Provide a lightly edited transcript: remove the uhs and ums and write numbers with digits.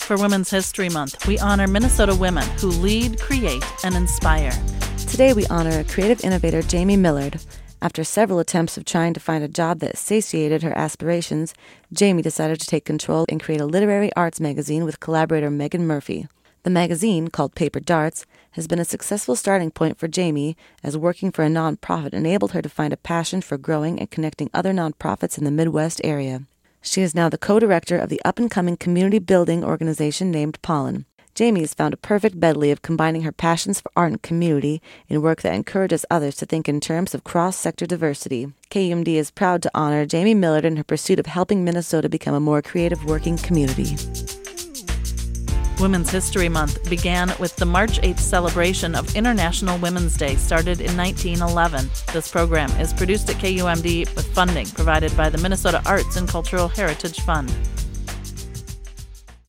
For Women's History Month, we honor Minnesota women who lead, create, and inspire. Today we honor creative innovator Jamie Millard. After several attempts of trying to find a job that satiated her aspirations, Jamie decided to take control and create a literary arts magazine with collaborator Megan Murphy. The magazine, called Paper Darts, has been a successful starting point for Jamie, as working for a nonprofit enabled her to find a passion for growing and connecting other nonprofits in the Midwest area. She is now the co-director of the up-and-coming community building organization named Pollen. Jamie has found a perfect medley of combining her passions for art and community in work that encourages others to think in terms of cross-sector diversity. KUMD is proud to honor Jamie Millard in her pursuit of helping Minnesota become a more creative working community. Women's History Month began with the March 8th celebration of International Women's Day, started in 1911. This program is produced at KUMD with funding provided by the Minnesota Arts and Cultural Heritage Fund.